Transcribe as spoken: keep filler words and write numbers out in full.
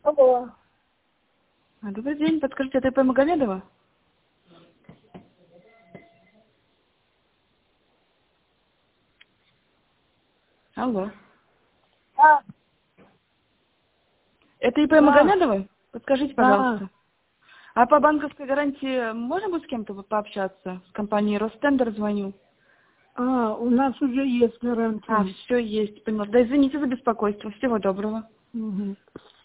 Алло. А, добрый день, подскажите, это И П Магомедова? Алло. Да, Это И П да, Магомедова? Подскажите, да. пожалуйста. А по банковской гарантии можно будет с кем-то вот пообщаться? С компанией Ростендер звоню. А, у нас уже есть А, гарантия. все есть, поняла. Да извините за беспокойство. Всего доброго. Мгм.